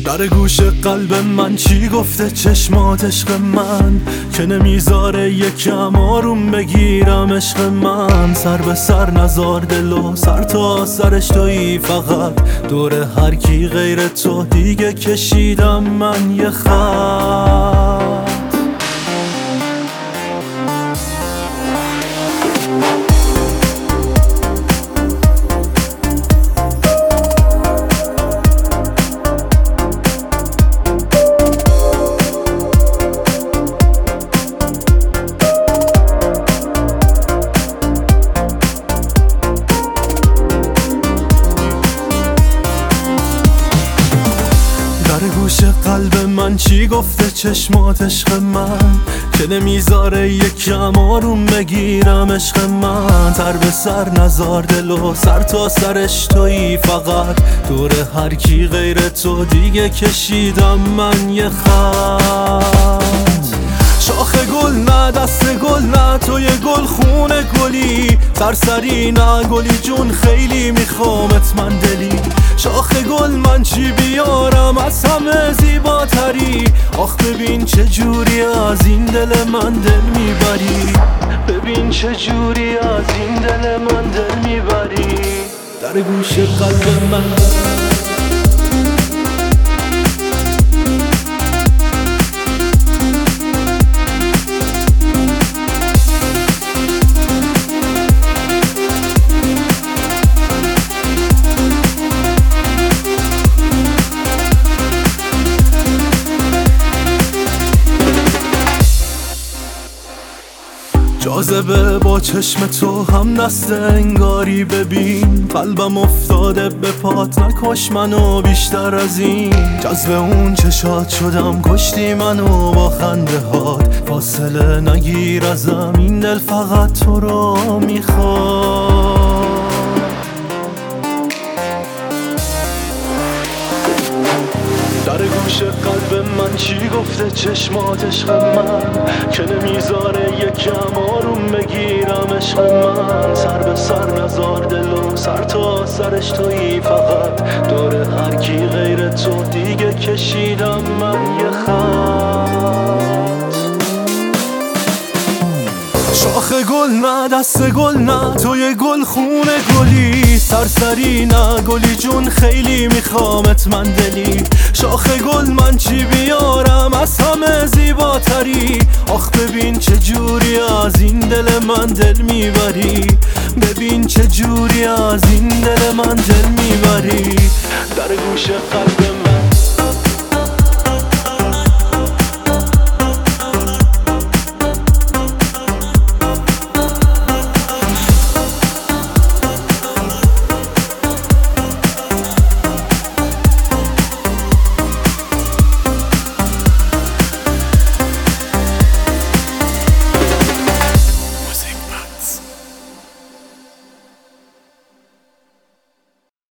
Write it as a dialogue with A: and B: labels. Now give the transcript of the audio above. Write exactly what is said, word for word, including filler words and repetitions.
A: در گوش قلب من چی گفته چشمات عشق من که نمیذاره یکم آروم بگیرم عشق من. سر به سر نزار دل و سر تا سرش تویی، فقط دور هر کی غیر تو دیگه کشیدم من یه خط. در گوش قلب من چی گفته چشمات عشق من که نمیذاره یکم آروم بگیرم عشق من. سر به سر نزار دل و سر تا سرش تویی، فقط دور هر کی غیر تو دیگه کشیدم من یه خط. شاخ گل نه دست گل نه توی گل خونه گلی، سرسری نه گلی جون خیلی میخوامت من دلی. شاخ گل من چی بیارم از همه زیباتری، آخ ببین چه جوری از این دل من دل میبری، ببین چه جوری از این دل من دل میبری. در گوش قلب من جاذبه با چشم تو هم دست انگاری، ببین قلبم افتاده به پات، نکش منو بیشتر از این. جذب اون چشات شدم کشتی منو با خنده هات، فاصله نگیر ازم این دل فقط تو رو میخواد. در گوش قلب من چی گفته چشمات عشق من که نمیذاره یکم آروم بگیرم عشق من. سر به سر نزار دل و سر تا سرش تویی، فقط دور هر کی غیر تو دیگه کشیدم من یه خط. شاخ گل نه دست گل نه توی گل خونه گلی، سرسری نه گلی جون خیلی میخوامت من دلی. شاخ گل من چی بیارم از همه زیباتری، آخ ببین چه جوری از این دل من دل میبری، ببین چه جوری از این دل من دل میبری. در گوش قلب